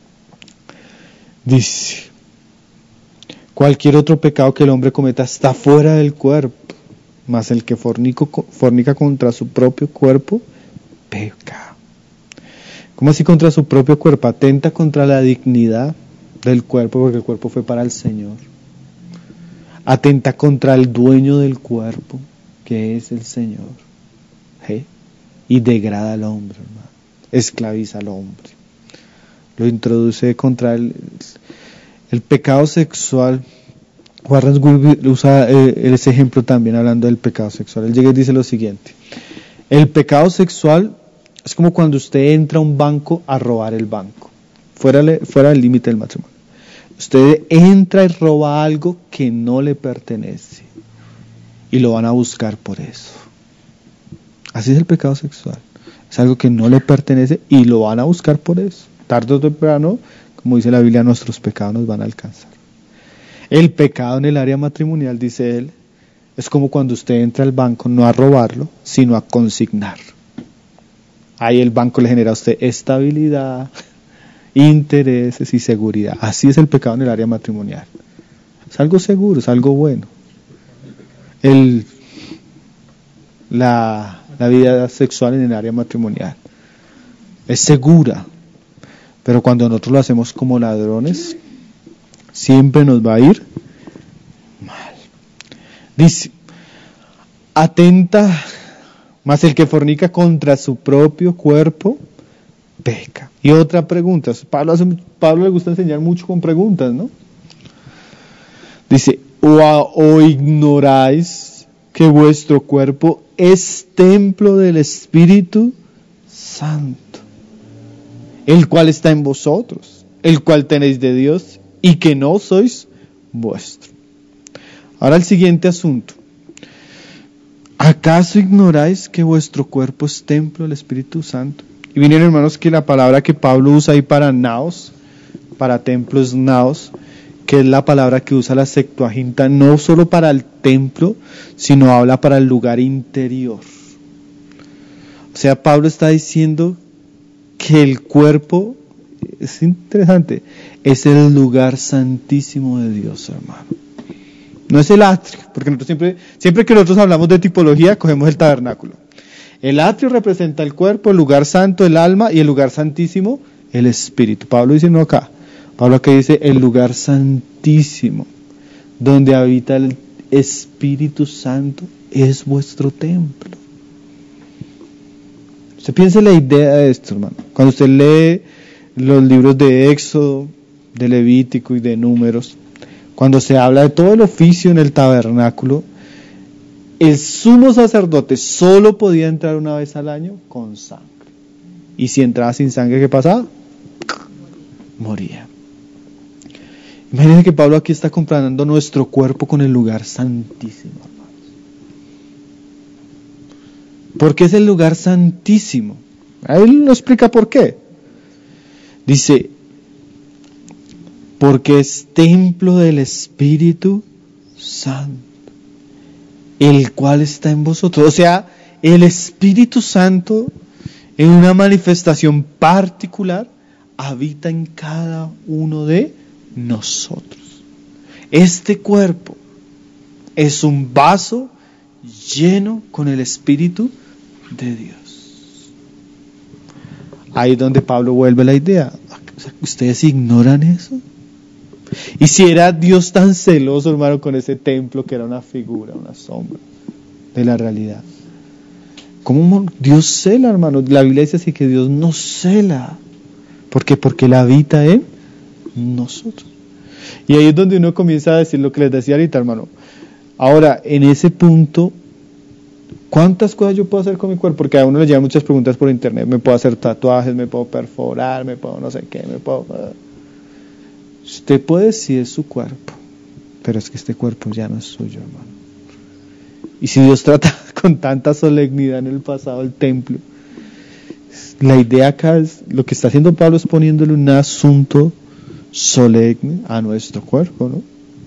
Dice: cualquier otro pecado que el hombre cometa está fuera del cuerpo, mas el que fornica contra su propio cuerpo peca. ¿Cómo así contra su propio cuerpo? Atenta contra la dignidad del cuerpo, porque el cuerpo fue para el Señor. Atenta contra el dueño del cuerpo, que es el Señor. ¿Sí? Y degrada al hombre, hermano. Esclaviza al hombre. Lo introduce contra el pecado sexual. Warren Wood usa ese ejemplo también hablando del pecado sexual. Él llega y dice lo siguiente: el pecado sexual es como cuando usted entra a un banco a robar el banco, fuera del límite del matrimonio. Usted entra y roba algo que no le pertenece y lo van a buscar por eso. Así es el pecado sexual. Es algo que no le pertenece y lo van a buscar por eso. Tarde o temprano, como dice la Biblia, nuestros pecados nos van a alcanzar. El pecado en el área matrimonial, dice él, es como cuando usted entra al banco no a robarlo, sino a consignar. Ahí el banco le genera a usted estabilidad, intereses y seguridad. Así es el pecado en el área matrimonial. Es algo seguro, es algo bueno. La vida sexual en el área matrimonial es segura, pero cuando nosotros lo hacemos como ladrones, siempre nos va a ir mal. Dice: atenta, mas el que fornica contra su propio cuerpo peca. Y otra pregunta, Pablo le gusta enseñar mucho con preguntas, ¿no? Dice: o ignoráis que vuestro cuerpo es templo del Espíritu Santo, el cual está en vosotros, el cual tenéis de Dios, y que no sois vuestro. Ahora el siguiente asunto: ¿acaso ignoráis que vuestro cuerpo es templo del Espíritu Santo? Y miren, hermanos, que la palabra que Pablo usa ahí para naos, para templo, es naos, que es la palabra que usa la Septuaginta, no solo para el templo, sino habla para el lugar interior. O sea, Pablo está diciendo que el cuerpo, es interesante, es el lugar santísimo de Dios, hermano. No es el atrio, porque nosotros siempre que nosotros hablamos de tipología, cogemos el tabernáculo. El atrio representa el cuerpo, el lugar santo, el alma, y el lugar santísimo, el espíritu. Pablo dice no acá. Pablo acá dice el lugar santísimo, donde habita el Espíritu Santo, es vuestro templo. Usted piense la idea de esto, hermano. Cuando usted lee los libros de Éxodo, de Levítico y de Números, cuando se habla de todo el oficio en el tabernáculo, el sumo sacerdote solo podía entrar una vez al año con sangre. Y si entraba sin sangre, ¿qué pasaba? Moría. Imagínense que Pablo aquí está comparando nuestro cuerpo con el lugar santísimo, hermanos. ¿Por qué es el lugar santísimo? Ahí él lo explica por qué. Dice, porque es templo del Espíritu Santo, el cual está en vosotros. O sea, el Espíritu Santo, en una manifestación particular, habita en cada uno de nosotros. Este cuerpo es un vaso lleno con el Espíritu de Dios. Ahí es donde Pablo vuelve a la idea. ¿Ustedes ignoran eso? Y si era Dios tan celoso, hermano, con ese templo que era una figura, una sombra de la realidad. ¿Cómo Dios cela, hermano? La Biblia dice así que Dios nos cela. ¿Por qué? Porque Él habita en nosotros. Y ahí es donde uno comienza a decir lo que les decía ahorita, hermano. Ahora, en ese punto, ¿cuántas cosas yo puedo hacer con mi cuerpo? Porque a uno le llegan muchas preguntas por internet. Me puedo hacer tatuajes, me puedo perforar, me puedo no sé qué, me puedo... Usted puede decir es su cuerpo, pero es que este cuerpo ya no es suyo, hermano. Y si Dios trata con tanta solemnidad en el pasado el templo, la idea acá es, lo que está haciendo Pablo es poniéndole un asunto solemne a nuestro cuerpo, ¿no?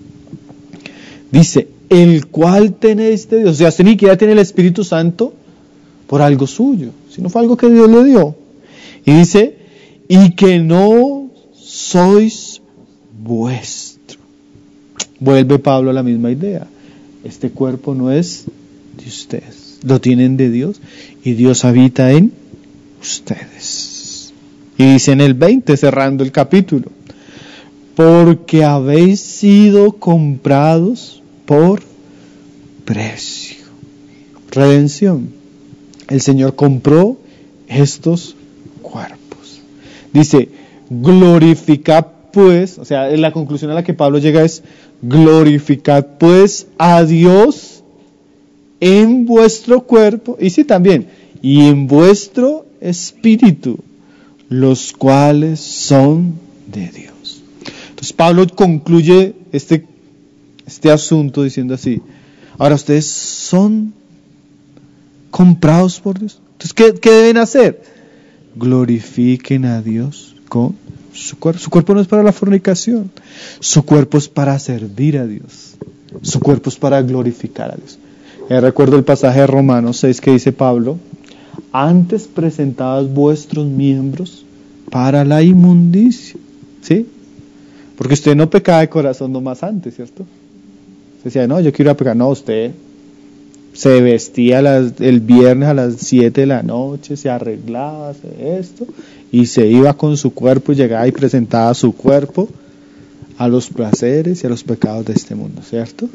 Dice, el cual tenéis de Dios. O sea, usted ni siquiera tiene el Espíritu Santo por algo suyo, sino fue algo que Dios le dio. Y dice, y que no sois vuestro. Vuelve Pablo a la misma idea. Este cuerpo no es de ustedes, lo tienen de Dios y Dios habita en ustedes. Y dice en el 20, cerrando el capítulo, porque habéis sido comprados por precio. Redención. El Señor compró estos cuerpos. Dice, glorificad pues, o sea, la conclusión a la que Pablo llega es, glorificad pues a Dios en vuestro cuerpo, y sí también, y en vuestro espíritu, los cuales son de Dios. Entonces Pablo concluye este asunto diciendo así, ahora ustedes son comprados por Dios. Entonces, ¿qué deben hacer? Glorifiquen a Dios con su cuerpo. Su cuerpo no es para la fornicación, su cuerpo es para servir a Dios, su cuerpo es para glorificar a Dios. Recuerdo el pasaje de Romanos 6 que dice Pablo, antes presentados vuestros miembros para la inmundicia, ¿sí? Porque usted no pecaba de corazón nomás antes, ¿cierto? Usted decía, no, yo quiero ir a pecar. No, usted se vestía el viernes a las 7 de la noche, se arreglaba, esto, y se iba con su cuerpo y llegaba y presentaba su cuerpo a los placeres y a los pecados de este mundo, ¿cierto?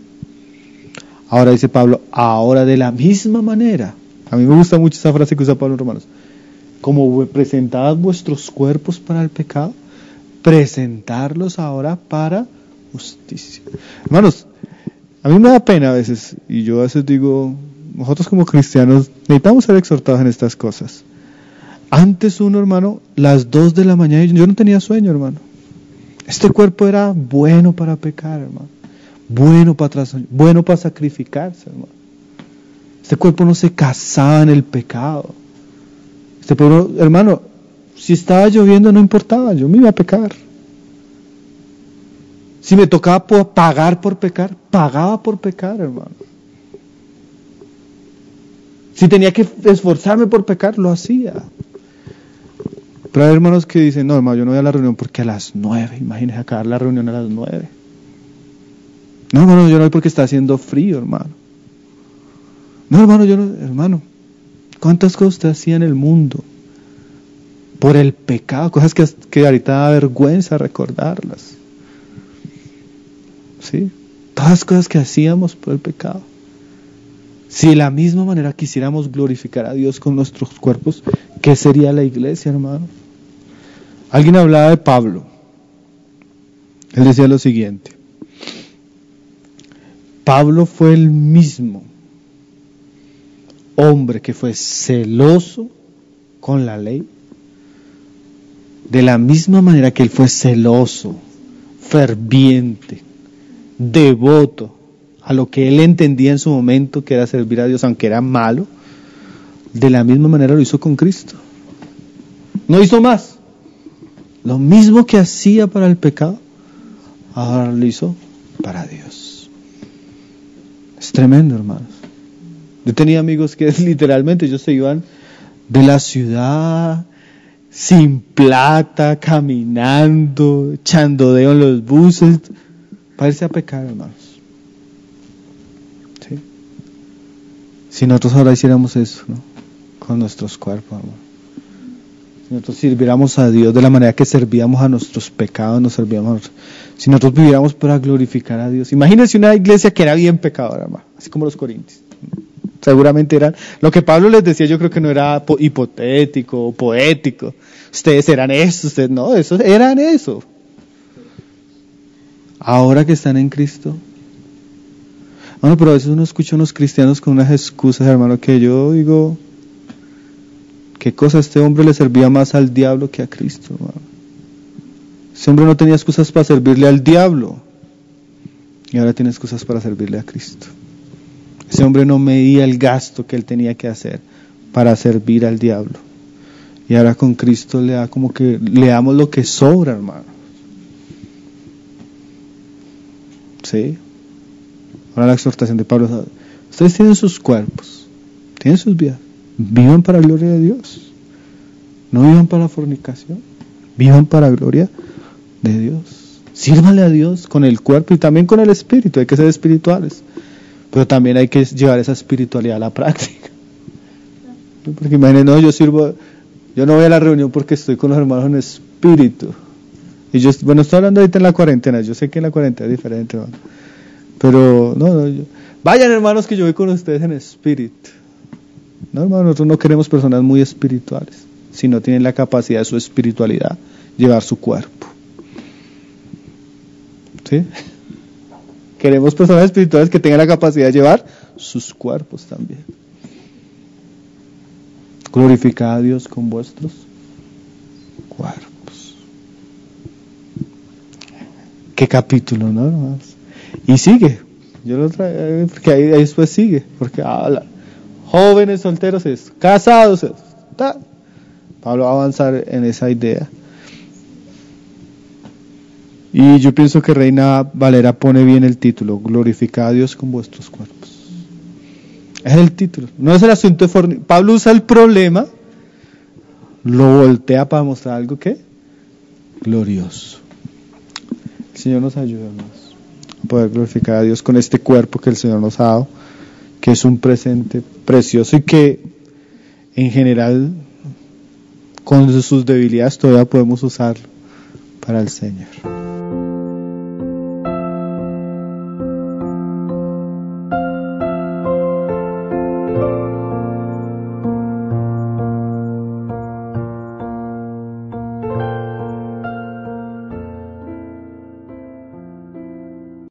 Ahora dice Pablo, ahora de la misma manera, a mí me gusta mucho esa frase que usa Pablo en Romanos, como presentad vuestros cuerpos para el pecado, presentarlos ahora para justicia. Hermanos, a mí me da pena a veces, y yo a veces digo, nosotros como cristianos necesitamos ser exhortados en estas cosas. Antes uno, hermano, las 2 de la mañana, yo no tenía sueño, hermano. Este cuerpo era bueno para pecar, hermano. Bueno para sacrificarse, hermano. Este cuerpo no se casaba en el pecado. Este pueblo, hermano, si estaba lloviendo no importaba, yo me iba a pecar. Si me tocaba pagar por pecar, pagaba por pecar, hermano. Si tenía que esforzarme por pecar, lo hacía. Pero hay hermanos que dicen, no, hermano, yo no voy a la reunión porque a las 9, imagínese acabar la reunión a las 9. No, hermano, yo no voy porque está haciendo frío, hermano. No, hermano, hermano, ¿cuántas cosas usted hacía en el mundo? Por el pecado, cosas que ahorita da vergüenza recordarlas. ¿Sí? Todas las cosas que hacíamos por el pecado. Si de la misma manera quisiéramos glorificar a Dios con nuestros cuerpos, ¿qué sería la iglesia, hermano? Alguien hablaba de Pablo. Él decía lo siguiente: Pablo fue el mismo hombre que fue celoso con la ley, de la misma manera que él fue celoso, ferviente, devoto a lo que él entendía en su momento que era servir a Dios, aunque era malo. De la misma manera lo hizo con Cristo. No hizo más. Lo mismo que hacía para el pecado, ahora lo hizo para Dios. Es tremendo, hermanos. Yo tenía amigos que literalmente ellos se iban de la ciudad sin plata, caminando, echando dedo en los buses, para irse a pecar, hermanos. ¿Sí? Si nosotros ahora hiciéramos eso, ¿no? Con nuestros cuerpos, hermano. Si nosotros sirviéramos a Dios de la manera que servíamos a nuestros pecados, si nosotros viviéramos para glorificar a Dios. Imagínense una iglesia que era bien pecadora, hermano, así como los corintios. Seguramente eran, lo que Pablo les decía, yo creo que no era hipotético o poético. Ustedes eran eso, ustedes no, esos eran eso. Ahora que están en Cristo. Bueno, pero a veces uno escucha a unos cristianos con unas excusas, hermano, que yo digo, ¿qué cosa? Este hombre le servía más al diablo que a Cristo, hermano. Ese hombre no tenía excusas para servirle al diablo, y ahora tiene excusas para servirle a Cristo. Ese hombre no medía el gasto que él tenía que hacer para servir al diablo, y ahora con Cristo le da como que le damos lo que sobra, hermano. ¿Sí? Ahora la exhortación de Pablo: ustedes tienen sus cuerpos, tienen sus vidas, vivan para la gloria de Dios, no vivan para la fornicación, vivan para la gloria de Dios. Sírvanle a Dios con el cuerpo y también con el espíritu. Hay que ser espirituales, pero también hay que llevar esa espiritualidad a la práctica. Porque imagínense, no, yo no voy a la reunión porque estoy con los hermanos en espíritu. Y yo, bueno, estoy hablando ahorita en la cuarentena, yo sé que en la cuarentena es diferente, hermano. Pero, vayan, hermanos, que yo voy con ustedes en espíritu. No, hermano, nosotros no queremos personas muy espirituales, si no tienen la capacidad de su espiritualidad, llevar su cuerpo. ¿Sí? Queremos personas espirituales que tengan la capacidad de llevar sus cuerpos también. Glorificad a Dios con vuestros cuerpos. Qué capítulo, ¿no, hermanos? Y sigue. Yo lo traigo porque ahí después sigue. Porque habla. Jóvenes solteros, casados. Pablo va a avanzar en esa idea. Y yo pienso que Reina Valera pone bien el título: glorificad a Dios con vuestros cuerpos. Es el título. No es el asunto de fornicación. Pablo usa el problema, lo voltea para mostrar algo que glorioso. El Señor nos ayuda, hermanos, a poder glorificar a Dios con este cuerpo que el Señor nos ha dado, que es un presente precioso y que en general con sus debilidades todavía podemos usarlo para el Señor.